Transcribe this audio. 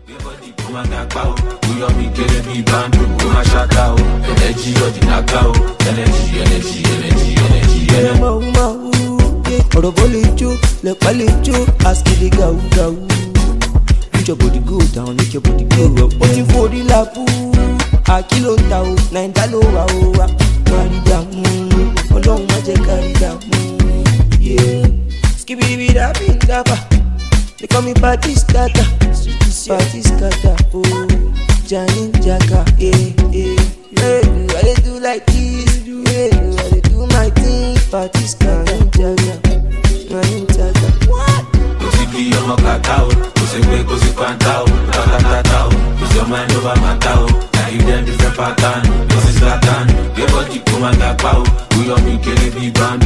Ask the go. Make your body go down, make your body go up. Waiting for the lapu, a kilo tau, 9 talo wa. Carry down, along magic carry down. Yeah, skibidi da bindaba. They call me party starter, party scatter. Oh, Johnny Jacka, I dey do like this, I dey do my thing. Party scatter, Jacka. What? Be your macao, who's a way, who's a pantao, tatatao, who's your mind over matao, now you them different pattern, this is Latin, your body come and that pow, who your me kill it, be band.